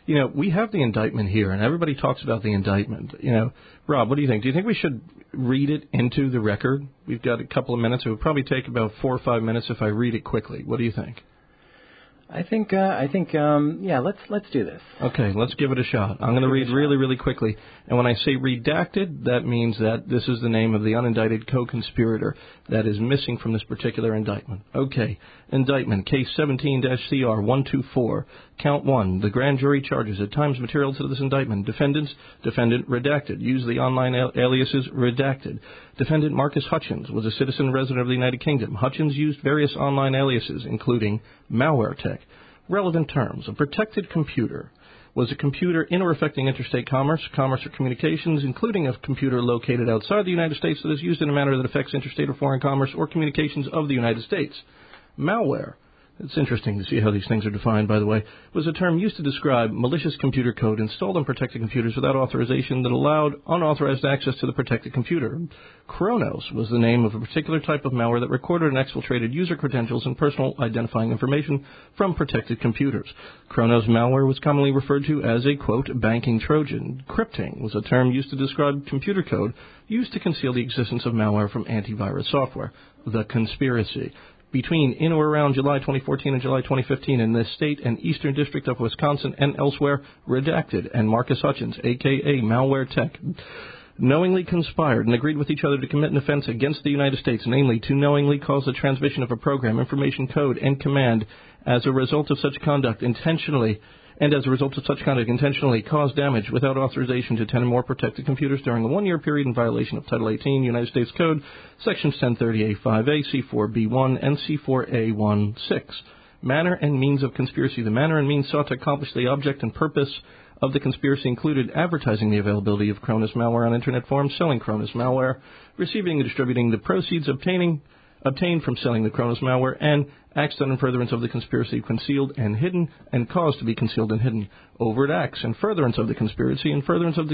we have the indictment here, and everybody talks about the indictment. Rob, what do you think? Do you think we should read it into the record? We've got a couple of minutes. It would probably take about 4 or 5 minutes if I read it quickly. What do you think? I think, let's do this. Okay, let's give it a shot. I'm going to read really, really quickly. And when I say redacted, that means that this is the name of the unindicted co-conspirator that is missing from this particular indictment. Okay, indictment, case 17-CR 124, count 1. The grand jury charges at times material to this indictment. Defendant, redacted. Use the online aliases, redacted. Defendant Marcus Hutchins was a citizen resident of the United Kingdom. Hutchins used various online aliases, including malware tech. Relevant terms. A protected computer was a computer in or affecting interstate commerce or communications, including a computer located outside the United States that is used in a manner that affects interstate or foreign commerce or communications of the United States. Malware. It's interesting to see how these things are defined, by the way, was a term used to describe malicious computer code installed on protected computers without authorization that allowed unauthorized access to the protected computer. Kronos was the name of a particular type of malware that recorded and exfiltrated user credentials and personal identifying information from protected computers. Kronos malware was commonly referred to as a, quote, banking Trojan. Crypting was a term used to describe computer code used to conceal the existence of malware from antivirus software. The conspiracy. Between in or around July 2014 and July 2015 in the state and eastern district of Wisconsin and elsewhere, redacted, and Marcus Hutchins, a.k.a. Malware Tech, knowingly conspired and agreed with each other to commit an offense against the United States, namely to knowingly cause the transmission of a program, information code, and command as a result of such conduct intentionally cause damage without authorization to 10 or more protected computers during a 1-year period in violation of Title 18 United States Code, Sections 1030A5A, C4B1, and C4A16. Manner and means of conspiracy. The manner and means sought to accomplish the object and purpose of the conspiracy included advertising the availability of Kronos malware on Internet forums, selling Kronos malware, receiving and distributing the proceeds obtained from selling the Kronos malware, and acts done in furtherance of the conspiracy concealed and hidden and caused to be concealed and hidden. Overt acts in furtherance of the conspiracy and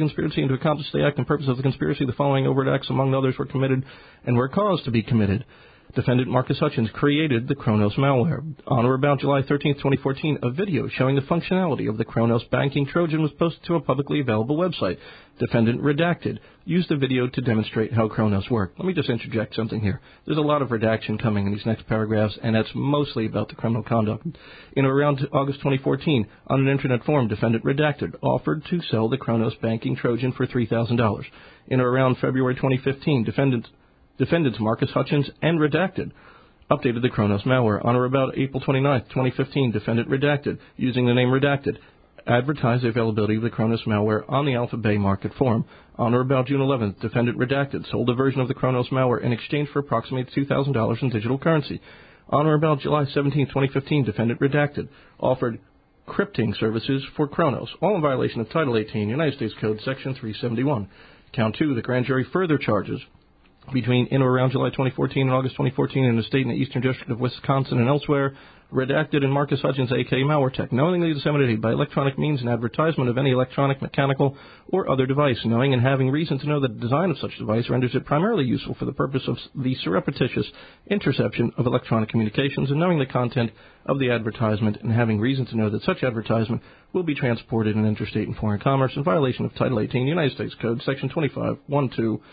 to accomplish the act and purpose of the conspiracy. The following overt acts, among others, were committed and were caused to be committed. Defendant Marcus Hutchins created the Kronos malware. On or about July 13, 2014, a video showing the functionality of the Kronos banking Trojan was posted to a publicly available website. Defendant redacted. Used the video to demonstrate how Kronos worked. Let me just interject something here. There's a lot of redaction coming in these next paragraphs, and that's mostly about the criminal conduct. In or around August 2014, on an Internet forum, defendant redacted offered to sell the Kronos banking Trojan for $3,000. In or around February 2015, Defendants Marcus Hutchins and redacted updated the Kronos malware. On or about April 29, 2015, defendant redacted, using the name redacted, advertised the availability of the Kronos malware on the Alpha Bay Market Forum. On or about June 11th, defendant redacted, sold a version of the Kronos malware in exchange for approximately $2,000 in digital currency. On or about July 17, 2015, defendant redacted, offered crypting services for Kronos, all in violation of Title 18, United States Code, Section 371. Count 2, the grand jury further charges between in or around July 2014 and August 2014 in the state and the eastern district of Wisconsin and elsewhere, redacted, and Marcus Hutchins, a.k.a. Malware Tech, knowingly disseminated by electronic means an advertisement of any electronic, mechanical, or other device, knowing and having reason to know that the design of such device renders it primarily useful for the purpose of the surreptitious interception of electronic communications, and knowing the content of the advertisement and having reason to know that such advertisement will be transported in interstate and foreign commerce in violation of Title 18 United States Code, Section 25.1.2,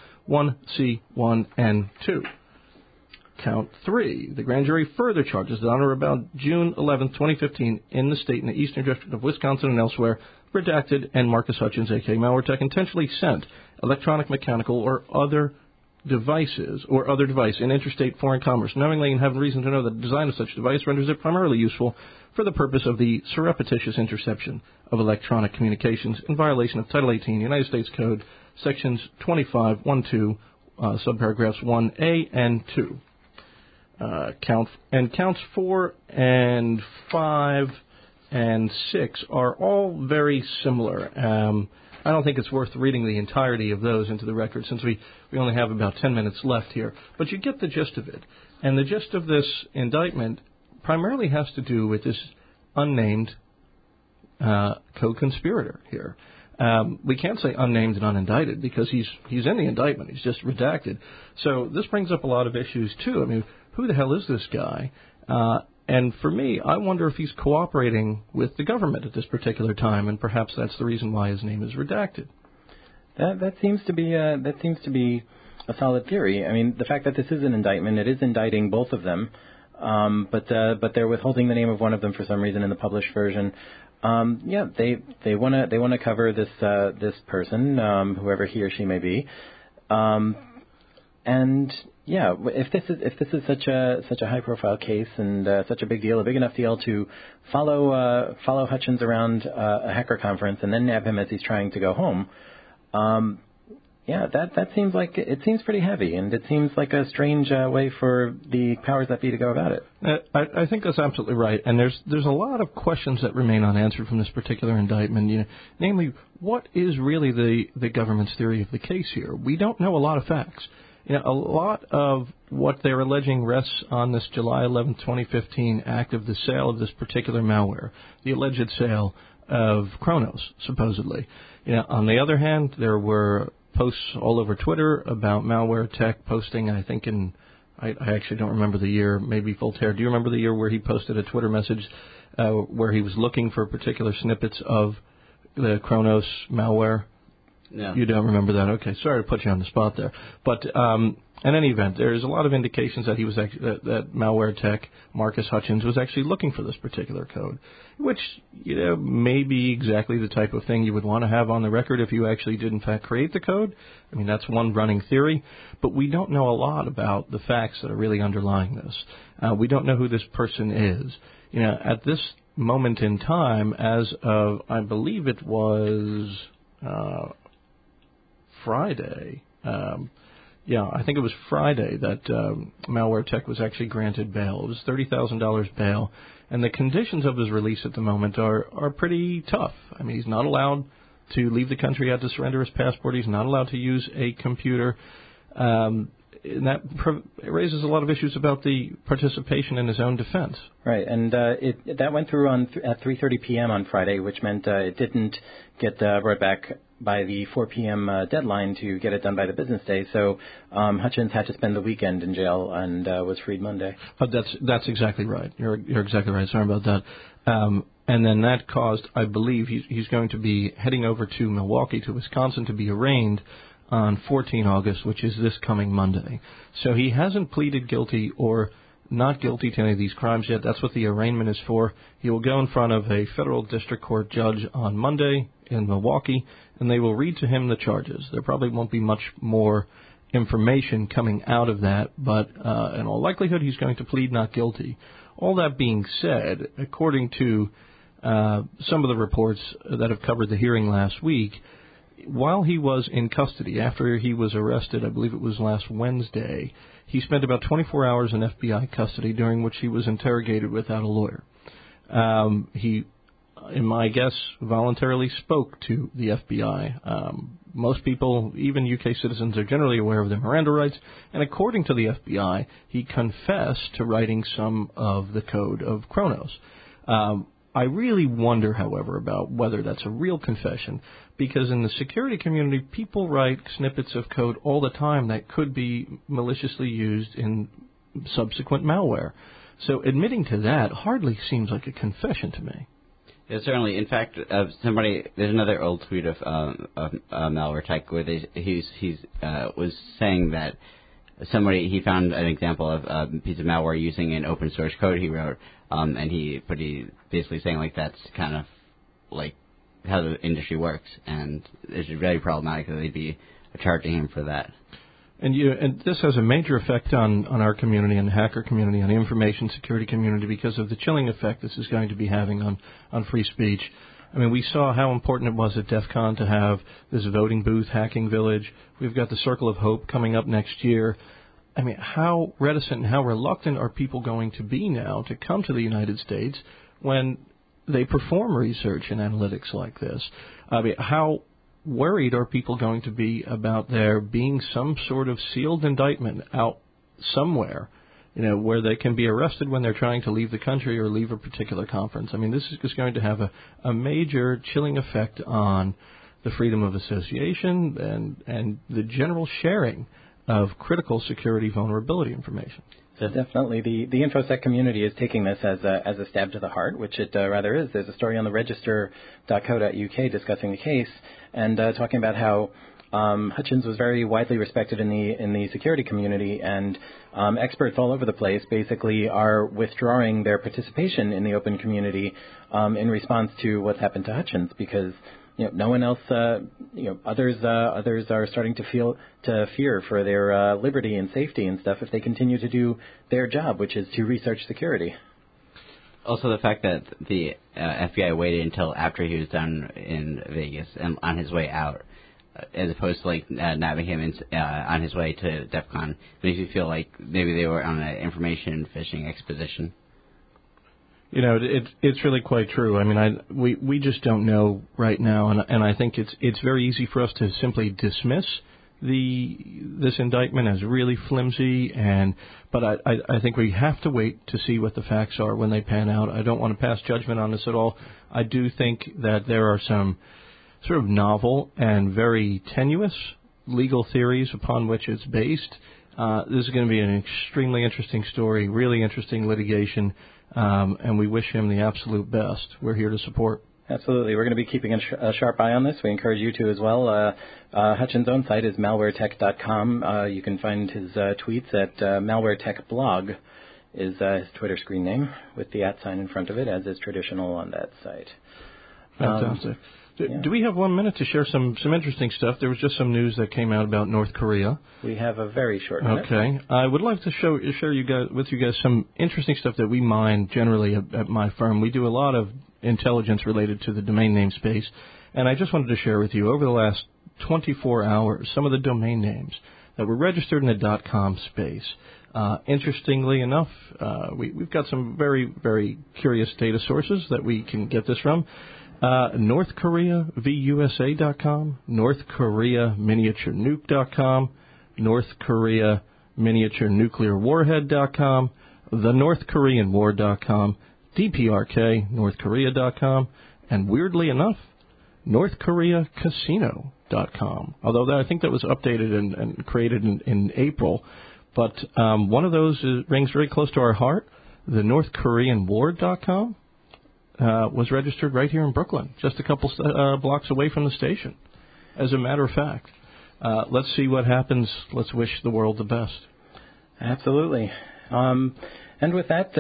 1C, 1, and 2. Count 3. The grand jury further charges that on or about June 11, 2015, in the state and the eastern district of Wisconsin and elsewhere, redacted, and Marcus Hutchins, a.k.a. Malware Tech, intentionally sent electronic, mechanical, or other device in interstate foreign commerce, knowingly and having reason to know that the design of such device renders it primarily useful for the purpose of the surreptitious interception of electronic communications in violation of Title 18 United States Code, Sections 25.1.2, subparagraphs 1A and 2. Counts 4 and 5 and 6 are all very similar. I don't think it's worth reading the entirety of those into the record since we only have about 10 minutes left here. But you get the gist of it. And the gist of this indictment primarily has to do with this unnamed co-conspirator here. We can't say unnamed and unindicted because he's in the indictment. He's just redacted. So this brings up a lot of issues, too. I mean, who the hell is this guy? And for me, I wonder if he's cooperating with the government at this particular time, and perhaps that's the reason why his name is redacted. That seems to be a solid theory. I mean, the fact that this is an indictment, it is indicting both of them, but they're withholding the name of one of them for some reason in the published version. They want to cover this person, whoever he or she may be, and yeah, if this is such a high profile case and such a big deal, a big enough deal to follow Hutchins around a hacker conference and then nab him as he's trying to go home. That seems like it seems pretty heavy, and it seems like a strange way for the powers that be to go about it. I think that's absolutely right, and there's a lot of questions that remain unanswered from this particular indictment. Namely, what is really the government's theory of the case here? We don't know a lot of facts. A lot of what they're alleging rests on this July 11, 2015 act of the sale of this particular malware, the alleged sale of Kronos, supposedly. On the other hand, there were posts all over Twitter about malware tech posting, I think I actually don't remember the year, maybe Voltaire. Do you remember the year where he posted a Twitter message where he was looking for particular snippets of the Kronos malware? No. You don't remember that? Okay, sorry to put you on the spot there. But in any event, there's a lot of indications that he was that malware tech, Marcus Hutchins, was actually looking for this particular code, which may be exactly the type of thing you would want to have on the record if you actually did in fact create the code. I mean, that's one running theory, but we don't know a lot about the facts that are really underlying this. We don't know who this person is. At this moment in time, as of I believe it was Friday. I think it was Friday that Malware Tech was actually granted bail. It was $30,000 bail, and the conditions of his release at the moment are pretty tough. I mean, he's not allowed to leave the country, had to surrender his passport. He's not allowed to use a computer. And that raises a lot of issues about the participation in his own defense. Right, and that went through at 3:30 p.m. on Friday, which meant it didn't get brought back by the 4 p.m. Deadline to get it done by the business day. So Hutchins had to spend the weekend in jail and was freed Monday. That's exactly right. You're exactly right. Sorry about that. And then that caused, I believe, he's going to be heading over to Milwaukee, to Wisconsin, to be arraigned on 14 August, which is this coming Monday. So he hasn't pleaded guilty or not guilty to any of these crimes yet. That's what the arraignment is for. He will go in front of a federal district court judge on Monday in Milwaukee, and they will read to him the charges. There probably won't be much more information coming out of that, but in all likelihood he's going to plead not guilty. All that being said, according to some of the reports that have covered the hearing last week, while he was in custody, after he was arrested, I believe it was last Wednesday, he spent about 24 hours in FBI custody, during which he was interrogated without a lawyer. He, in my guess, voluntarily spoke to the FBI. Most people, even UK citizens, are generally aware of their Miranda rights, and according to the FBI, he confessed to writing some of the code of Kronos. I really wonder, however, about whether that's a real confession, because in the security community, people write snippets of code all the time that could be maliciously used in subsequent malware. So admitting to that hardly seems like a confession to me. Yeah, certainly. In fact, there's another old tweet of Malware Tech where he was saying that he found an example of a piece of malware using an open source code he wrote, and he basically saying like that's kind of like how the industry works, and it's very problematic that they'd be charging him for that. And this has a major effect on our community and the hacker community, on the information security community, because of the chilling effect this is going to be having on free speech. I mean, we saw how important it was at DEF CON to have this voting booth hacking village. We've got the Circle of Hope coming up next year. I mean, how reticent and how reluctant are people going to be now to come to the United States when they perform research and analytics like this? I mean, how worried are people going to be about there being some sort of sealed indictment out somewhere, where they can be arrested when they're trying to leave the country or leave a particular conference? I mean, this is going to have a major chilling effect on the freedom of association and the general sharing of critical security vulnerability information. So definitely, the InfoSec community is taking this as a stab to the heart, which it rather is. There's a story on the register.co.uk discussing the case and talking about how Hutchins was very widely respected in the security community, and experts all over the place basically are withdrawing their participation in the open community in response to what's happened to Hutchins, because no one else, others are starting to fear for their liberty and safety and stuff if they continue to do their job, which is to research security. Also, the fact that the FBI waited until after he was done in Vegas and on his way out, as opposed to nabbing him on his way to DEF CON, makes me feel like maybe they were on an information fishing expedition. It's really quite true. I mean, we just don't know right now, and I think it's very easy for us to simply dismiss this indictment as really flimsy, but I think we have to wait to see what the facts are when they pan out. I don't want to pass judgment on this at all. I do think that there are some sort of novel and very tenuous legal theories upon which it's based. This is going to be an extremely interesting story, really interesting litigation. And we wish him the absolute best. We're here to support. Absolutely. We're going to be keeping a sharp eye on this. We encourage you to as well. Hutchins' own site is malwaretech.com. You can find his tweets at malwaretechblog is his Twitter screen name with the @ sign in front of it, as is traditional on that site. Fantastic. Do we have 1 minute to share some interesting stuff? There was just some news that came out about North Korea. We have a very short minute. Okay. I would like to share with you guys some interesting stuff that we mine generally at my firm. We do a lot of intelligence related to the domain name space, and I just wanted to share with you over the last 24 hours some of the domain names that were registered in the .com space. Interestingly enough, we've got some very, very curious data sources that we can get this from. North Korea VUSA.com, North Korea miniaturenuke.com, North Korea miniature nuclear warhead.com, the North Korean War.com, DPRK NorthKorea.com, and weirdly enough, North Korea Casino.com. Although I think that was updated and created in April, but one of those rings very close to our heart. The North Korean War.com. Was registered right here in Brooklyn, just a couple blocks away from the station, as a matter of fact. Let's see what happens. Let's wish the world the best. Absolutely. And with that,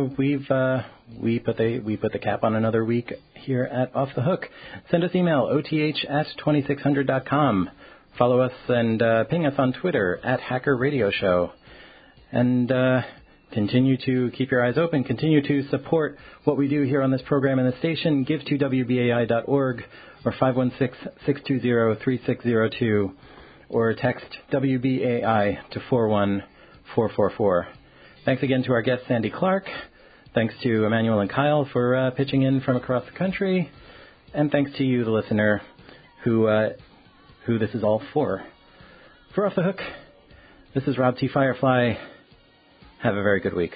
we put the cap on another week here at Off the Hook. Send us email, oth@2600.com. Follow us and ping us on Twitter @HackerRadioShow. And continue to keep your eyes open. Continue to support what we do here on this program and the station. Give to WBAI.org or 516-620-3602 or text WBAI to 41444. Thanks again to our guest, Sandy Clark. Thanks to Emmanuel and Kyle for pitching in from across the country. And thanks to you, the listener, who this is all for. For Off the Hook, this is Rob T. Firefly. Have a very good week.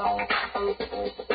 long.